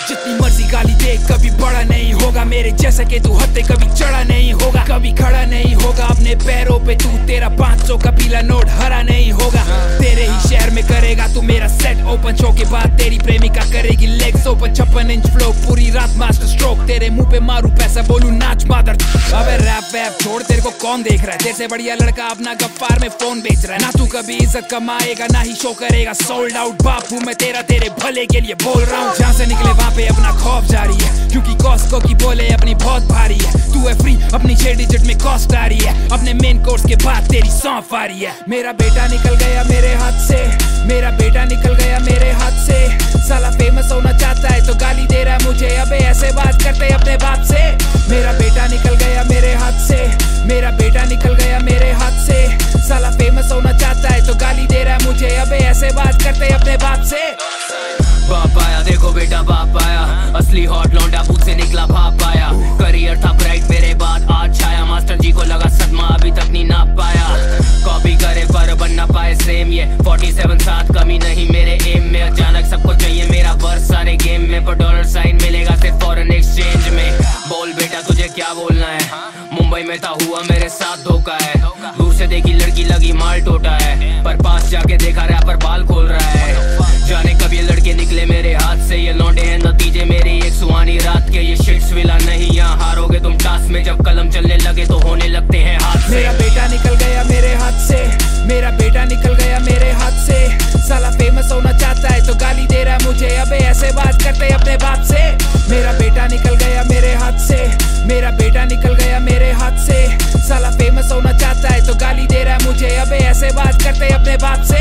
जितनी मर्जी गाली दे कभी बड़ा नहीं होगा मेरे जैसा कि तू हत्ते कभी चढ़ा नहीं होगा, कभी खड़ा नहीं होगा अपने पैरों पे तू। तेरा 500 का पीला नोट हरा नहीं होगा। तेरे ही शहर में करेगा तू मेरा सेट ओपन, शो के बाद तेरी प्रेमिका करेगी लेग्स ओपन। 56 इंच फ्लो पूरी रात मास्टर स्ट्रोक, तेरे मुंह पे मारू पैसा बोलू नाच मादर। अबे रैप वैप छोड़, तेरे को कौन देख रहा है? तेरे से बढ़िया लड़का अपना गफ्फार में फोन बेच रहा है। ना तू कभी इज्जत कमाएगा ना ही शो करेगा। सोल्ड आउट बाप हूँ मैं तेरा, तेरे भले के लिए बोल रहा हूँ। जहाँ से निकले वहाँ पे अपना खौफ जारी है, क्योंकि कॉस्को की बोले अपनी बहुत भारी है। तू है फ्री अपनी 6 डिजिट में कॉस्ट आ रही है, अपने मेन कोर्स के बाद तेरी सौंफ आ रही है। मेरा बेटा निकल गया मेरे हाथ से, मेरा बेटा निकल गया मेरे हाथ से। साला फेमस होना चाहता है तो गाली दे रहा है मुझे, अबे ऐसे बात करते अपने बाप से। मेरा बेटा निकल गया मेरे हाथ से, मेरा बेटा निकल गया मेरे हाथ से। साला फेमस होना चाहता है तो गाली दे रहा है मुझे, अबे ऐसे बात करते अपने बाप से। बाप आया देखो बेटा बाप आया, असली हॉट लौंडा बूथ से निकला भाप आया। करियर था ब्राइट मेरे बाद आज छाया, मास्टर जी को लगा सदमा अभी तक नहीं नाप पाया। कॉपी करे पर बन ना पाए सेम, ये 47 साथ कमी नहीं मेरे एम में। अचानक सबको चाहिए मेरा वर्स सारे गेम में, पर डॉलर साइन मिलेगा सिर्फ फॉरेन एक्सचेंज में। बोल बेटा तुझे क्या बोलना है, मुंबई में था हुआ मेरे साथ धोखा है। दूर से देखी लड़की लगी माल टोटा है, पर पास जाके देखा रैपर बाल खोल रहा है। जाने कब ये लड़के निकले मेरे हाथ से, ये लौंडे हैं नतीजे मेरी एक सुहानी रात के। ये शिट्स विला नहीं यहाँ हारोगे तुम टास्क में, जब कलम चलने लगे तो होने लगते हैं हाथ से। मेरा बेटा निकल गया मेरे हाथ से, मेरा बेटा निकल गया मेरे हाथ से। साला फेमस होना चाहता है तो गाली दे रहा है मुझे, अबे ऐसे बात करते अपने बाप से। मेरा बेटा निकल गया मेरे हाथ से, मेरा बेटा निकल गया मेरे हाथ से। साला फेमस होना चाहता है तो गाली दे रहा है मुझे, अबे ऐसे बात करते अपने बाप से।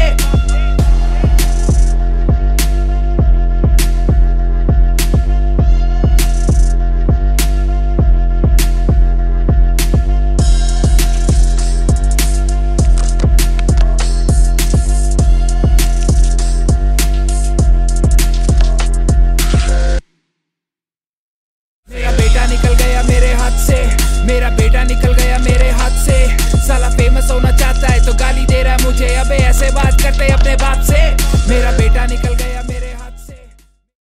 निकल गया मेरे हाथ से, मेरा बेटा निकल गया मेरे हाथ से। साला फेमस होना चाहता है तो गाली दे रहा है मुझे, अबे ऐसे बात करते अपने बाप से। मेरा बेटा निकल गया।